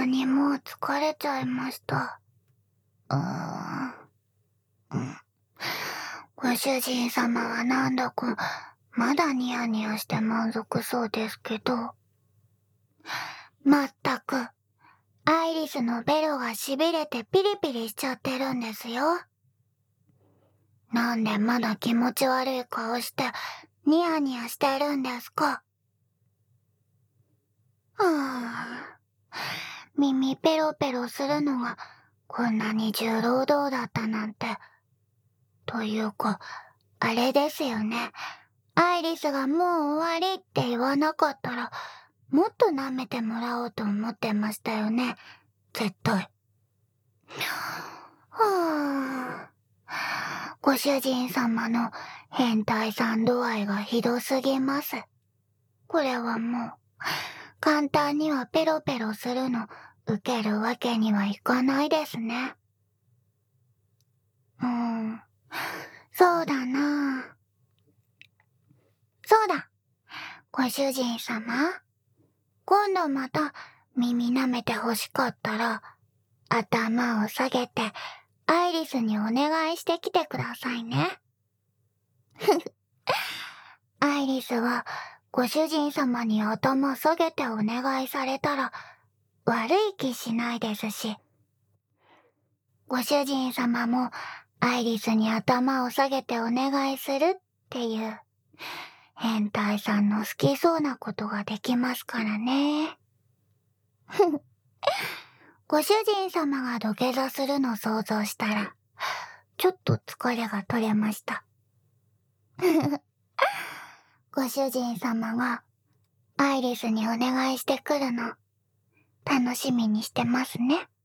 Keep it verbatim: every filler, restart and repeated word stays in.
にもう疲れちゃいました。うーん。うん。ご主人様はなんだか、まだニヤニヤして満足そうですけど。まったく、アイリスのベロが痺れてピリピリしちゃってるんですよ。なんでまだ気持ち悪い顔して、ニヤニヤしてるんですか。はぁ。耳ペロペロするのが、こんなに重労働だったなんて。というか、あれですよね。アイリスがもう終わりって言わなかったら、もっと舐めてもらおうと思ってましたよね。絶対。はぁ。ご主人様の変態さん度合いがひどすぎます。これはもう、簡単にはペロペロするの受けるわけにはいかないですね。うーん、そうだなぁ。そうだ、ご主人様。今度また耳舐めて欲しかったら、頭を下げてアイリスにお願いしてきてくださいね。アイリスはご主人様に頭下げてお願いされたら悪い気しないですし、ご主人様もアイリスに頭を下げてお願いするっていう変態さんの好きそうなことができますからね。ご主人様が土下座するの想像したら、ちょっと疲れが取れました。ご主人様がアイリスにお願いしてくるの、楽しみにしてますね。